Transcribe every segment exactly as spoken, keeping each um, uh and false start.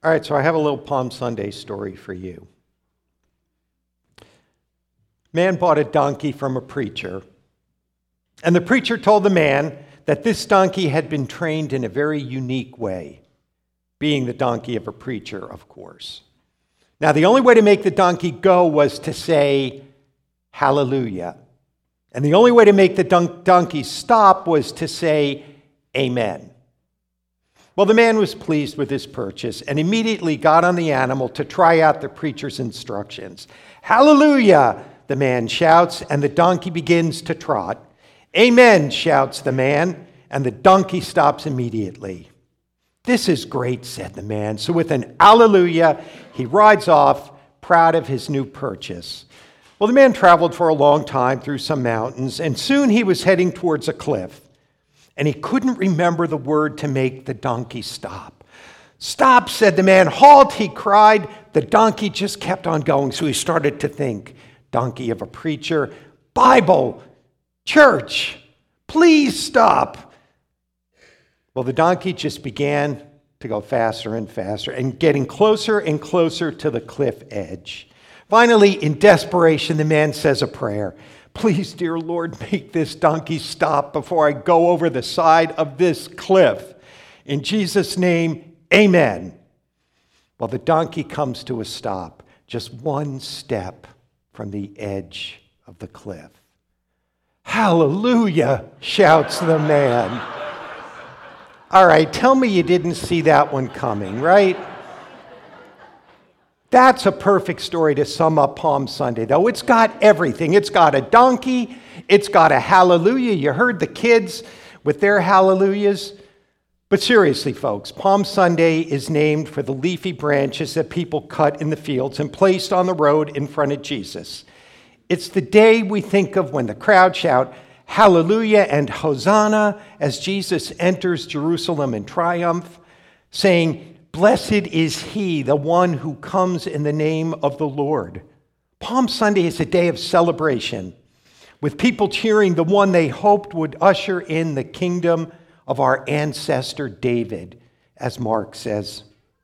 All right, so I have a little Palm Sunday story for you. Man bought a donkey from a preacher, and the preacher told the man that this donkey had been trained in a very unique way, being the donkey of a preacher, of course. Now, the only way to make the donkey go was to say, hallelujah. And the only way to make the don- donkey stop was to say, amen. Well, the man was pleased with his purchase and immediately got on the animal to try out the preacher's instructions. Hallelujah, the man shouts, and the donkey begins to trot. Amen, shouts the man, and the donkey stops immediately. This is great, said the man. So with an hallelujah, he rides off, proud of his new purchase. Well, the man traveled for a long time through some mountains, and soon he was heading towards a cliff. And he couldn't remember the word to make the donkey stop. Stop, said the man. Halt, he cried. The donkey just kept on going, so he started to think. Donkey of a preacher, Bible, church, please stop. Well, the donkey just began to go faster and faster and getting closer and closer to the cliff edge. Finally, in desperation, the man says a prayer. Please, dear Lord, make this donkey stop before I go over the side of this cliff. In Jesus' name, amen. Well, the donkey comes to a stop, just one step from the edge of the cliff. Hallelujah, shouts the man. All right, tell me you didn't see that one coming, right? That's a perfect story to sum up Palm Sunday, though. It's got everything. It's got a donkey. It's got a hallelujah. You heard the kids with their hallelujahs. But seriously, folks, Palm Sunday is named for the leafy branches that people cut in the fields and placed on the road in front of Jesus. It's the day we think of when the crowd shout, hallelujah and hosanna, as Jesus enters Jerusalem in triumph, saying, blessed is he, the one who comes in the name of the Lord. Palm Sunday is a day of celebration, with people cheering the one they hoped would usher in the kingdom of our ancestor David, as Mark says.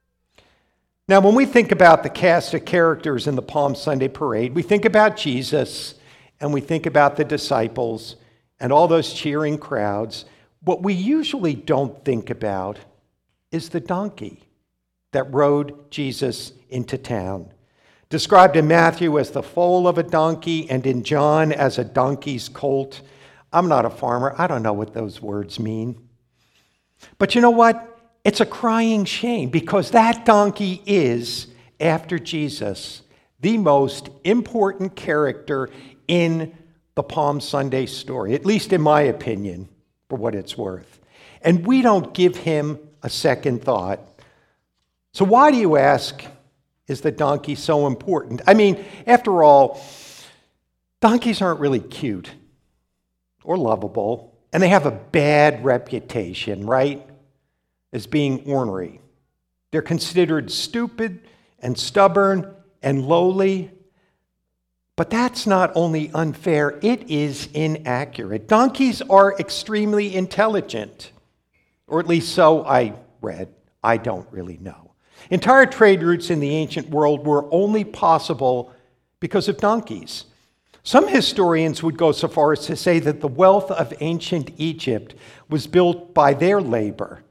Now, when we think about the cast of characters in the Palm Sunday parade, we think about Jesus, and we think about the disciples, and all those cheering crowds. What we usually don't think about is the donkey that rode Jesus into town. Described in Matthew as the foal of a donkey and in John as a donkey's colt. I'm not a farmer. I don't know what those words mean. But you know what? It's a crying shame because that donkey is, after Jesus, the most important character in the Palm Sunday story, at least in my opinion, for what it's worth. And we don't give him a second thought. So why do you ask, is the donkey so important? I mean, after all, donkeys aren't really cute or lovable, and they have a bad reputation, right, as being ornery. They're considered stupid and stubborn and lowly, but that's not only unfair, it is inaccurate. Donkeys are extremely intelligent, or at least so I read. I don't really know. Entire trade routes in the ancient world were only possible because of donkeys. Some historians would go so far as to say that the wealth of ancient Egypt was built by their labor,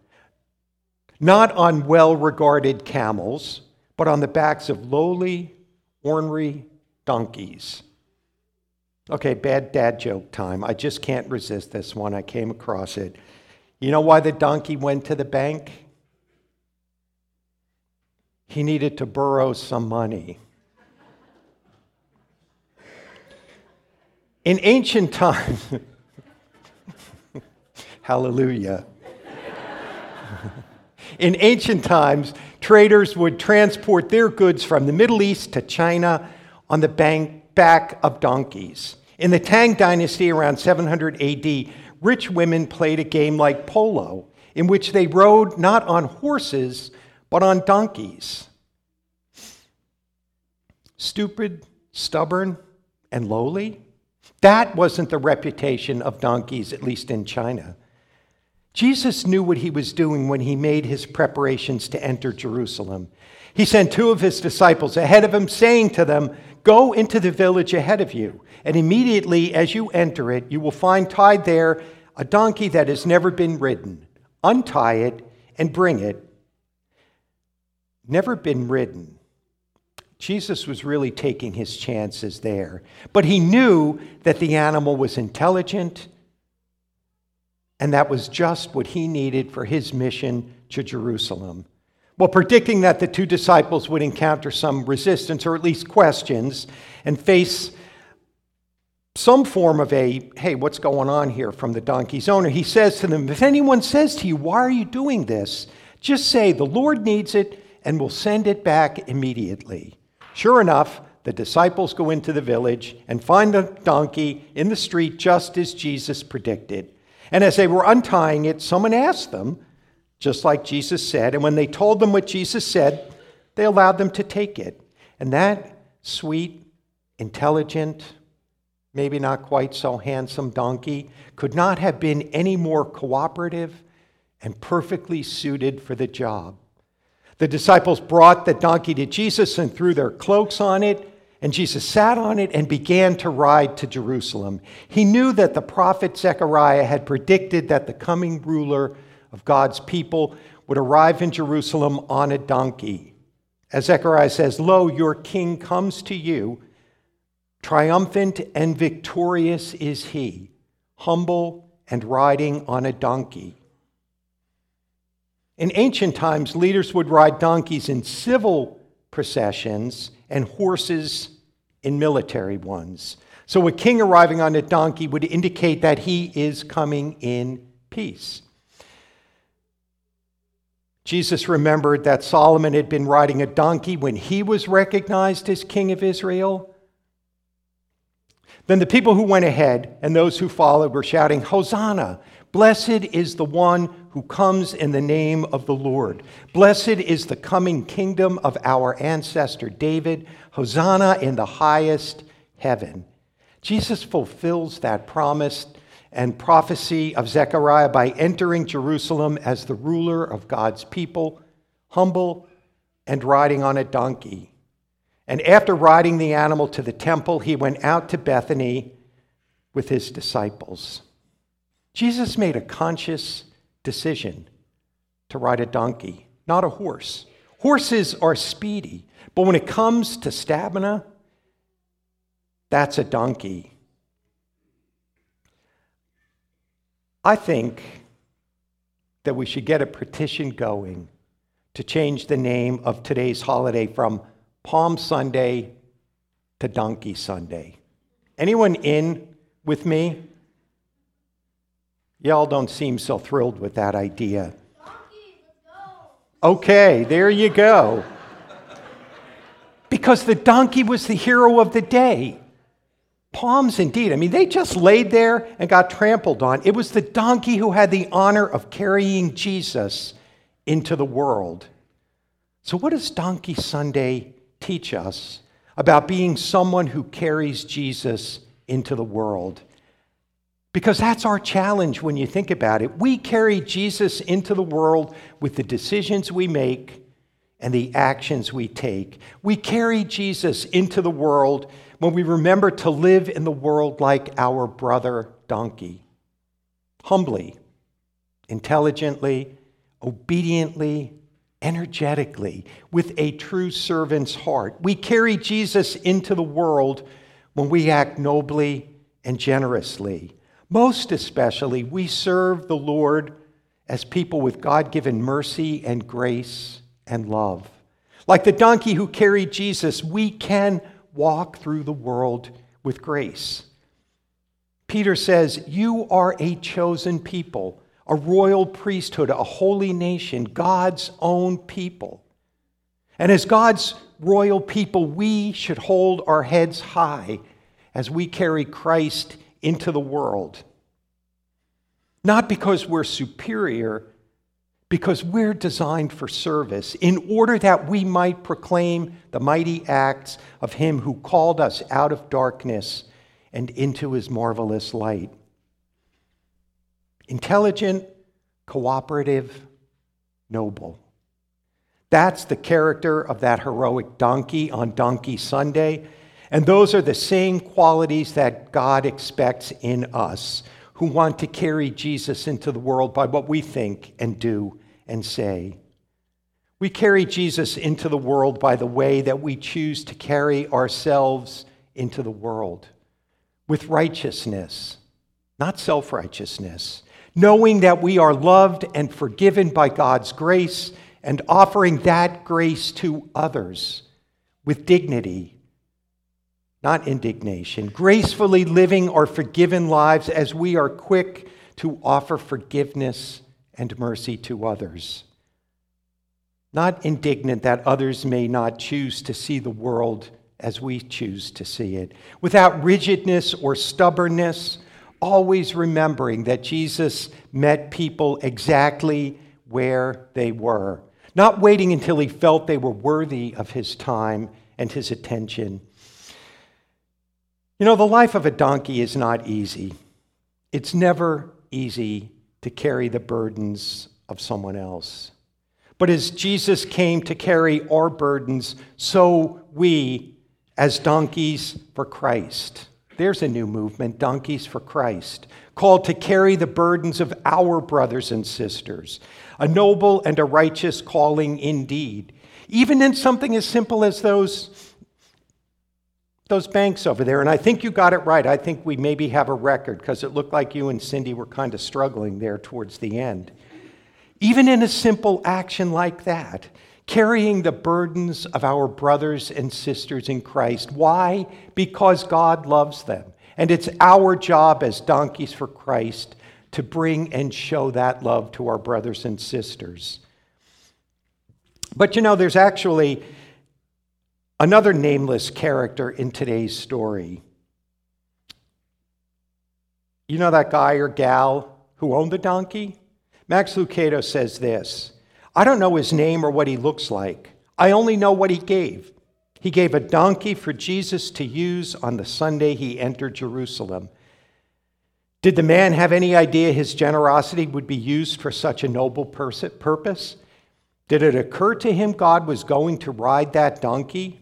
not on well-regarded camels, but on the backs of lowly, ornery donkeys. Okay, bad dad joke time. I just can't resist this one. I came across it. You know why the donkey went to the bank? He needed to borrow some money. In ancient times, hallelujah. In ancient times, traders would transport their goods from the Middle East to China on the bank, back of donkeys. In the Tang Dynasty around seven hundred A D, rich women played a game like polo, in which they rode not on horses, but on donkeys. Stupid, stubborn, and lowly? That wasn't the reputation of donkeys, at least in China. Jesus knew what he was doing when he made his preparations to enter Jerusalem. He sent two of his disciples ahead of him, saying to them, "Go into the village ahead of you, and immediately as you enter it, you will find tied there a donkey that has never been ridden. Untie it and bring it." Never been ridden. Jesus was really taking his chances there. But he knew that the animal was intelligent, and that was just what he needed for his mission to Jerusalem. Well, predicting that the two disciples would encounter some resistance, or at least questions, and face some form of a, "Hey, what's going on here?" from the donkey's owner, he says to them, "If anyone says to you, 'Why are you doing this?' just say, 'The Lord needs it, and will send it back immediately.'" Sure enough, the disciples go into the village and find the donkey in the street just as Jesus predicted. And as they were untying it, someone asked them, just like Jesus said, and when they told them what Jesus said, they allowed them to take it. And that sweet, intelligent, maybe not quite so handsome donkey could not have been any more cooperative and perfectly suited for the job. The disciples brought the donkey to Jesus and threw their cloaks on it, and Jesus sat on it and began to ride to Jerusalem. He knew that the prophet Zechariah had predicted that the coming ruler of God's people would arrive in Jerusalem on a donkey. As Zechariah says, "Lo, your king comes to you. Triumphant and victorious is he, humble and riding on a donkey." In ancient times, leaders would ride donkeys in civil processions and horses in military ones. So a king arriving on a donkey would indicate that he is coming in peace. Jesus remembered that Solomon had been riding a donkey when he was recognized as king of Israel. Then the people who went ahead and those who followed were shouting, "Hosanna! Blessed is the one who comes in the name of the Lord. Blessed is the coming kingdom of our ancestor David. Hosanna in the highest heaven." Jesus fulfills that promise and prophecy of Zechariah by entering Jerusalem as the ruler of God's people, humble and riding on a donkey. And after riding the animal to the temple, he went out to Bethany with his disciples. Jesus made a conscious decision to ride a donkey, not a horse. Horses are speedy, but when it comes to stamina, that's a donkey. I think that we should get a petition going to change the name of today's holiday from Palm Sunday to Donkey Sunday. Anyone in with me? Y'all don't seem so thrilled with that idea. Donkey, let's go. Okay, there you go. Because the donkey was the hero of the day. Palms indeed. I mean, they just laid there and got trampled on. It was the donkey who had the honor of carrying Jesus into the world. So what does Donkey Sunday teach us about being someone who carries Jesus into the world? Because that's our challenge when you think about it. We carry Jesus into the world with the decisions we make and the actions we take. We carry Jesus into the world when we remember to live in the world like our brother donkey. Humbly, intelligently, obediently, energetically, with a true servant's heart. We carry Jesus into the world when we act nobly and generously. Most especially, we serve the Lord as people with God-given mercy and grace and love. Like the donkey who carried Jesus, we can walk through the world with grace. Peter says, "You are a chosen people, a royal priesthood, a holy nation, God's own people." And as God's royal people, we should hold our heads high as we carry Christ into the world. Not because we're superior, because we're designed for service, in order that we might proclaim the mighty acts of him who called us out of darkness and into his marvelous light. Intelligent, cooperative, noble. That's the character of that heroic donkey on Donkey Sunday. And those are the same qualities that God expects in us who want to carry Jesus into the world by what we think and do and say. We carry Jesus into the world by the way that we choose to carry ourselves into the world, with righteousness, not self-righteousness, knowing that we are loved and forgiven by God's grace and offering that grace to others with dignity, not indignation, gracefully living our forgiven lives as we are quick to offer forgiveness and mercy to others. Not indignant that others may not choose to see the world as we choose to see it, without rigidness or stubbornness, always remembering that Jesus met people exactly where they were, not waiting until he felt they were worthy of his time and his attention. You know, the life of a donkey is not easy. It's never easy to carry the burdens of someone else. But as Jesus came to carry our burdens, so we, as donkeys for Christ, there's a new movement, Donkeys for Christ, called to carry the burdens of our brothers and sisters, a noble and a righteous calling indeed, even in something as simple as those Those banks over there, and I think you got it right. I think we maybe have a record because it looked like you and Cindy were kind of struggling there towards the end. Even in a simple action like that, carrying the burdens of our brothers and sisters in Christ. Why? Because God loves them. And it's our job as donkeys for Christ to bring and show that love to our brothers and sisters. But you know, there's actually another nameless character in today's story. You know that guy or gal who owned the donkey? Max Lucado says this: I don't know his name or what he looks like. I only know what he gave. He gave a donkey for Jesus to use on the Sunday he entered Jerusalem. Did the man have any idea his generosity would be used for such a noble purpose? Did it occur to him God was going to ride that donkey?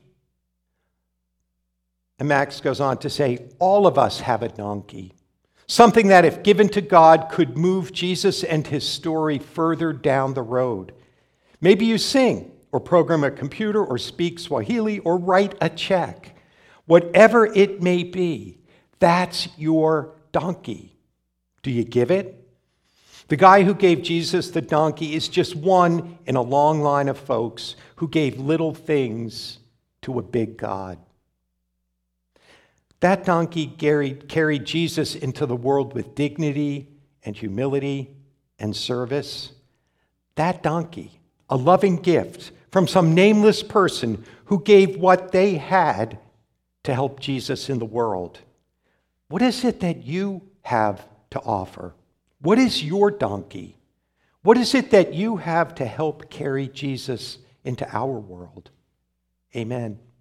And Max goes on to say, all of us have a donkey, something that if given to God could move Jesus and his story further down the road. Maybe you sing or program a computer or speak Swahili or write a check. Whatever it may be, that's your donkey. Do you give it? The guy who gave Jesus the donkey is just one in a long line of folks who gave little things to a big God. That donkey carried, carried Jesus into the world with dignity and humility and service. That donkey, a loving gift from some nameless person who gave what they had to help Jesus in the world. What is it that you have to offer? What is your donkey? What is it that you have to help carry Jesus into our world? Amen.